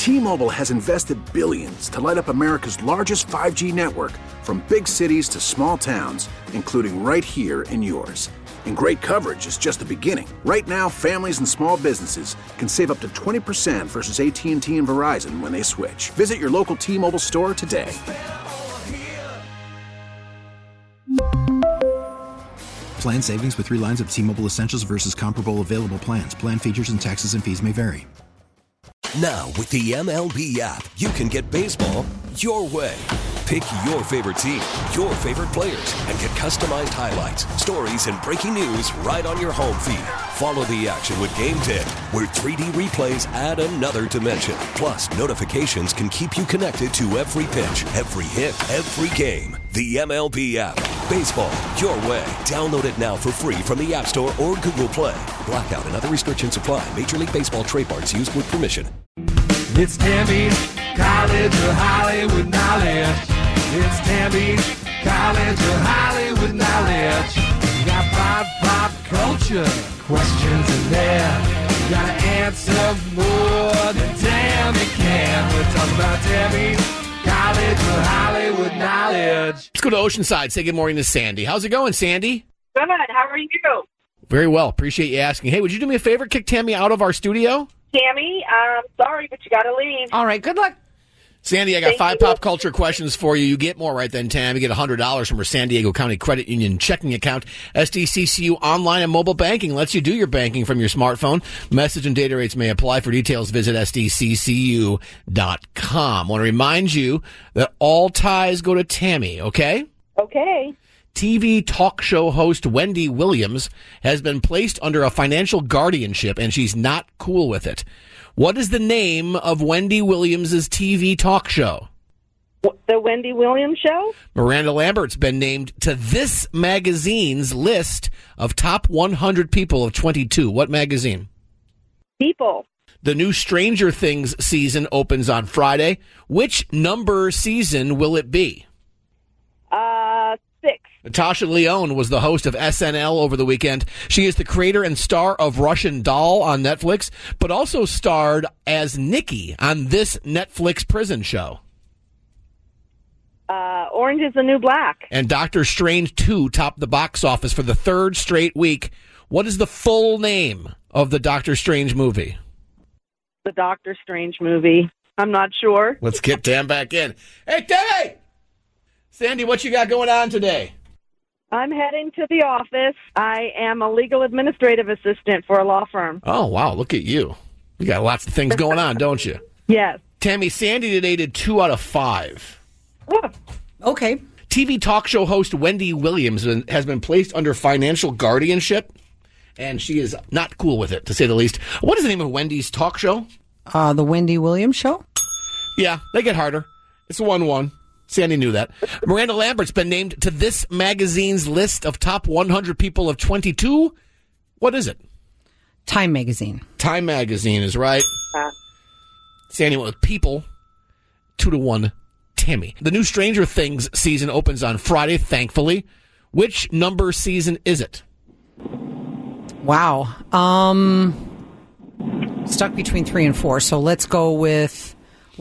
T-Mobile has invested billions to light up America's largest 5G network, from big cities to small towns, including right here in yours. And great coverage is just the beginning. Right now, families and small businesses can save up to 20% versus AT&T and Verizon when they switch. Visit your local T-Mobile store today. Plan savings with 3 lines of T-Mobile Essentials versus comparable available plans. Plan features and taxes and fees may vary. Now, with the MLB app, you can get baseball your way. Pick your favorite team, your favorite players, and get customized highlights, stories, and breaking news right on your home feed. Follow the action with Game Day, where 3D replays add another dimension. Plus, notifications can keep you connected to every pitch, every hit, every game. The MLB app. Baseball your way. Download it now for free from the App Store or Google Play. Blackout and other restrictions apply. Major League Baseball trademarks used with permission. It's Tammy's College of Hollywood Knowledge. It's Tammy's College of Hollywood Knowledge. You got pop culture questions in there. You gotta answer more than Tammy can. We're talking about Tammy's College of Hollywood Knowledge. Let's go to Oceanside. Say good morning to Sandy. How's it going, Sandy? Good. How are you? Very well. Appreciate you asking. Hey, would you do me a favor? Kick Tammy out of our studio? Tammy, I'm sorry, but you got to leave. All right, good luck. Sandy, I got 5 pop culture questions for you. You get more right than Tam. You get $100 from her San Diego County Credit Union checking account. SDCCU online and mobile banking lets you do your banking from your smartphone. Message and data rates may apply. For details, visit sdccu.com. I want to remind you that all ties go to Tammy, okay? Okay. TV talk show host Wendy Williams has been placed under a financial guardianship, and she's not cool with it. What is the name of Wendy Williams' TV talk show? The Wendy Williams Show? Miranda Lambert's been named to This Magazine's list of top 100 people of 22. What magazine? People. The new Stranger Things season opens on Friday. Which number season will it be? 6. Natasha Lyonne was the host of SNL over the weekend. She is the creator and star of Russian Doll on Netflix, but also starred as Nikki on this Netflix prison show. Orange is the New Black. And Doctor Strange 2 topped the box office for the 3rd straight week. What is the full name of the Doctor Strange movie? The Doctor Strange movie. I'm not sure. Let's get Dan back in. Hey, Tammy! Sandy, what you got going on today? I'm heading to the office. I am a legal administrative assistant for a law firm. Oh, wow. Look at you. You got lots of things going on, don't you? Yes. Tammy, Sandy today did 2 out of 5. Okay. TV talk show host Wendy Williams has been placed under financial guardianship, and she is not cool with it, to say the least. What is the name of Wendy's talk show? The Wendy Williams Show? Yeah, they get harder. It's 1-1. Sandy knew that. Miranda Lambert's been named to This Magazine's list of top 100 people of 22. What is it? Time Magazine. Time Magazine is right. Sandy went with People. 2-1. Tammy. The new Stranger Things season opens on Friday, thankfully. Which number season is it? Wow. Stuck between 3 and 4. So let's go with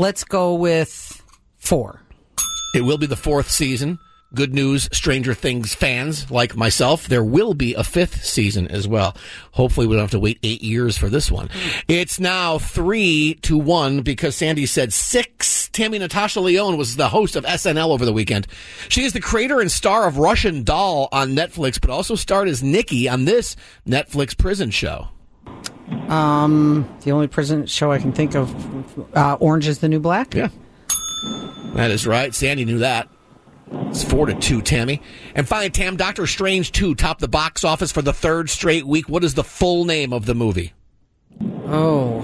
4. It will be the 4th season. Good news, Stranger Things fans like myself, there will be a 5th season as well. Hopefully we don't have to wait 8 years for this one. It's now 3-1 because Sandy said 6. Tammy Natasha Lyonne was the host of SNL over the weekend. She is the creator and star of Russian Doll on Netflix, but also starred as Nikki on this Netflix prison show. The only prison show I can think of, Orange is the New Black? Yeah. That is right. Sandy knew that. It's 4-2, Tammy. And finally, Tam, Doctor Strange 2 topped the box office for the 3rd straight week. What is the full name of the movie? Oh.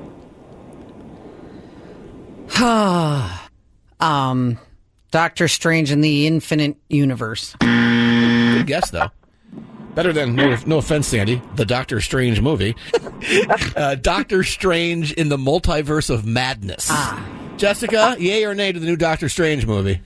Doctor Strange in the Infinite Universe. Good guess, though. Better than, no offense, Sandy, the Doctor Strange movie. Doctor Strange in the Multiverse of Madness. Jessica, yay or nay to the new Doctor Strange movie?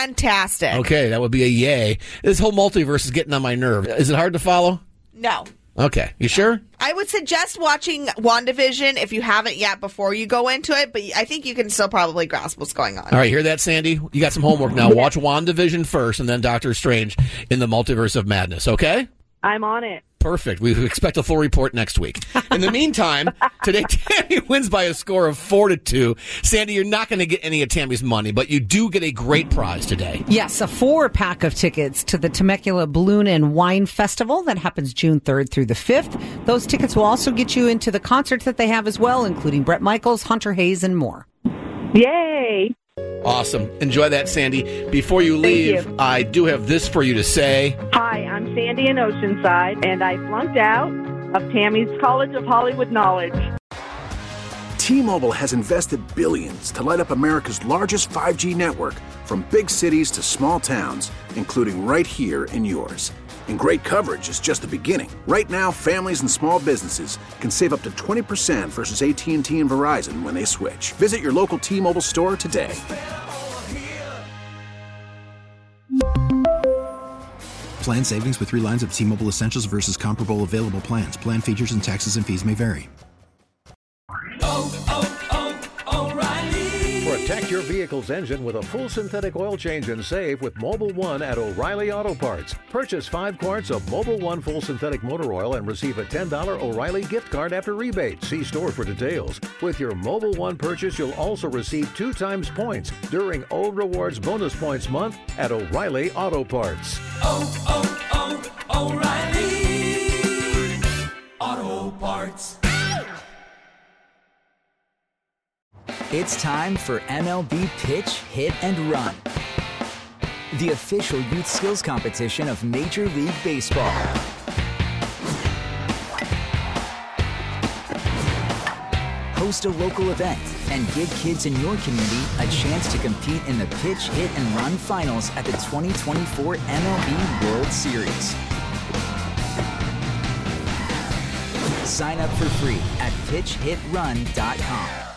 Fantastic. Okay, that would be a yay. This whole multiverse is getting on my nerve. Is it hard to follow? No. Okay. You sure? I would suggest watching WandaVision if you haven't yet before you go into it, but I think you can still probably grasp what's going on. All right, hear that, Sandy? You got some homework now. Watch WandaVision first and then Doctor Strange in the Multiverse of Madness, okay? I'm on it. Perfect. We expect a full report next week. In the meantime, today Tammy wins by a score of 4-2. Sandy, you're not going to get any of Tammy's money, but you do get a great prize today. Yes, a 4-pack of tickets to the Temecula Balloon and Wine Festival that happens June 3rd through the 5th. Those tickets will also get you into the concerts that they have as well, including Bret Michaels, Hunter Hayes, and more. Yay! Awesome. Enjoy that, Sandy. Before you leave, I do have this for you to say. Hi, I'm Sandy in Oceanside, and I flunked out of Tammy's College of Hollywood Knowledge. T-Mobile has invested billions to light up America's largest 5G network, from big cities to small towns, including right here in yours. And great coverage is just the beginning. Right now, families and small businesses can save up to 20% versus AT&T and Verizon when they switch. Visit your local T-Mobile store today. Plan savings with 3 lines of T-Mobile Essentials versus comparable available plans. Plan features and taxes and fees may vary. Protect your vehicle's engine with a full synthetic oil change and save with Mobil 1 at O'Reilly Auto Parts. Purchase 5 quarts of Mobil 1 full synthetic motor oil and receive a $10 O'Reilly gift card after rebate. See store for details. With your Mobil 1 purchase, you'll also receive 2 times points during O Rewards Bonus Points Month at O'Reilly Auto Parts. O'Reilly Auto Parts. It's time for MLB Pitch, Hit, and Run, the official youth skills competition of Major League Baseball. Host a local event and give kids in your community a chance to compete in the Pitch, Hit, and Run finals at the 2024 MLB World Series. Sign up for free at pitchhitrun.com.